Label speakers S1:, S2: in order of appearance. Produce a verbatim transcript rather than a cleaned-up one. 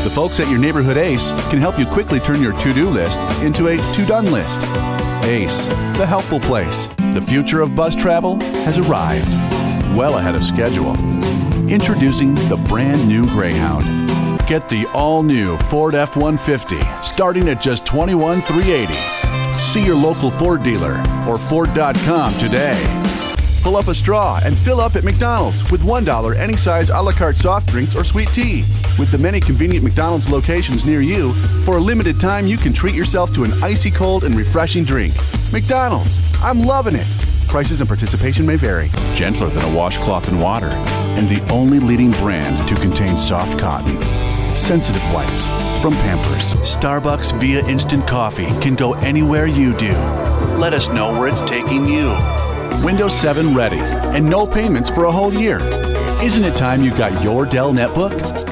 S1: The folks at your neighborhood Ace can help you quickly turn your to-do list into a to-done list. Ace, the helpful place. The future of bus travel has arrived, well ahead of schedule. Introducing the brand new Greyhound. Get the all-new Ford F one fifty starting at just twenty-one thousand three hundred eighty dollars. See your local Ford dealer or Ford dot com today. Pull up a straw and fill up at McDonald's with one dollar any size a la carte soft drinks or sweet tea. With the many convenient McDonald's locations near you, for a limited time you can treat yourself to an icy cold and refreshing drink. McDonald's, I'm loving it. Prices and participation may vary. Gentler than a washcloth and water, and the only leading brand to contain soft cotton. Sensitive wipes from Pampers. Starbucks via Instant Coffee can go anywhere you do. Let us know where it's taking you. Windows seven ready and no payments for a whole year. Isn't it time you got your Dell netbook?